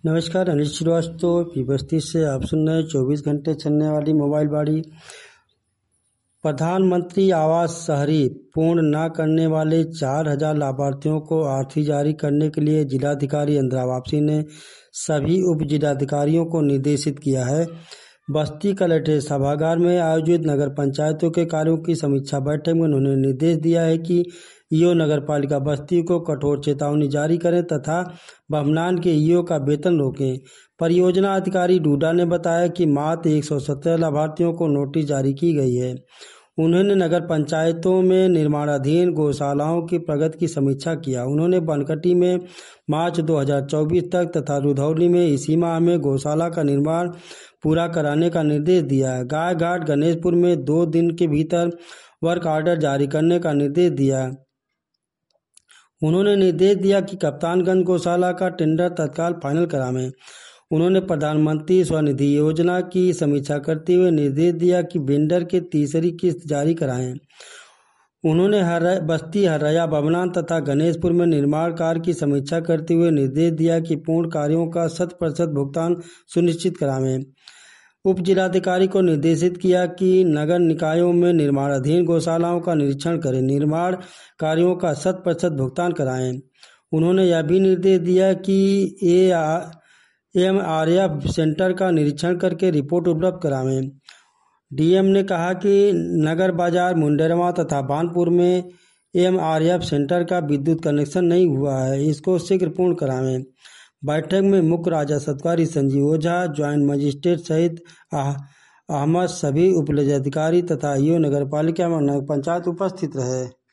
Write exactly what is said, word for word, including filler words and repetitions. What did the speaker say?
नमस्कार, अनिल श्रीवास्तव पी बस्ती से आप सुन रहे हैं चौबीस घंटे चलने वाली मोबाइल बाड़ी। प्रधानमंत्री आवास शहरी पूर्ण न करने वाले चार हजार लाभार्थियों को आरती जारी करने के लिए जिलाधिकारी इंदिरा वापसी ने सभी उप जिलाधिकारियों को निर्देशित किया है। बस्ती कलेक्ट्रेट सभागार में आयोजित नगर पंचायतों के कार्यों की समीक्षा बैठक में उन्होंने निर्देश दिया है कि ईओ नगर पालिका बस्ती को कठोर चेतावनी जारी करें तथा भवनान के ईओ का वेतन रोकें। परियोजना अधिकारी डूडा ने बताया कि मात्र एक सौ सत्रह लाभार्थियों को नोटिस जारी की गई है। उन्होंने नगर पंचायतों में निर्माणाधीन गौशालाओं की प्रगति की समीक्षा किया। उन्होंने बनकटी में मार्च दो हज़ार चौबीस तक तथा रुधौली में इसी माह में गौशाला का निर्माण पूरा कराने का निर्देश दिया। गाय घाट गणेशपुर में दो दिन के भीतर वर्क ऑर्डर जारी करने का निर्देश दिया। उन्होंने निर्देश दिया कि कप्तानगंज गौशाला का टेंडर तत्काल फाइनल करावें। उन्होंने प्रधानमंत्री स्वनिधि योजना की समीक्षा करते हुए निर्देश दिया कि वेंडर के तीसरी किस्त जारी कराएं। उन्होंने हर बस्ती हरया भवनान तथा गणेशपुर में निर्माण कार्य की समीक्षा करते हुए निर्देश दिया कि पूर्ण कार्यों का शत प्रतिशत भुगतान सुनिश्चित करावें। उप जिलाधिकारी को निर्देशित किया कि नगर निकायों में निर्माणाधीन गौशालाओं का निरीक्षण करें, निर्माण कार्यों का शत प्रतिशत भुगतान कराएं। उन्होंने यह भी निर्देश दिया कि A M R F centre का निरीक्षण करके रिपोर्ट उपलब्ध करावें। डीएम ने कहा कि नगर बाजार मुंडेरवा तथा बानपुर में एम आर एफ सेंटर का विद्युत कनेक्शन नहीं हुआ है, इसको शीघ्र पूर्ण करावें। बैठक में मुख्य राजस्व अधिकारी संजीव ओझा, ज्वाइंट मजिस्ट्रेट सहित अहमद सभी उपजिलाधिकारी तथा ईओ नगर पालिका व नगर पंचायत उपस्थित रहे।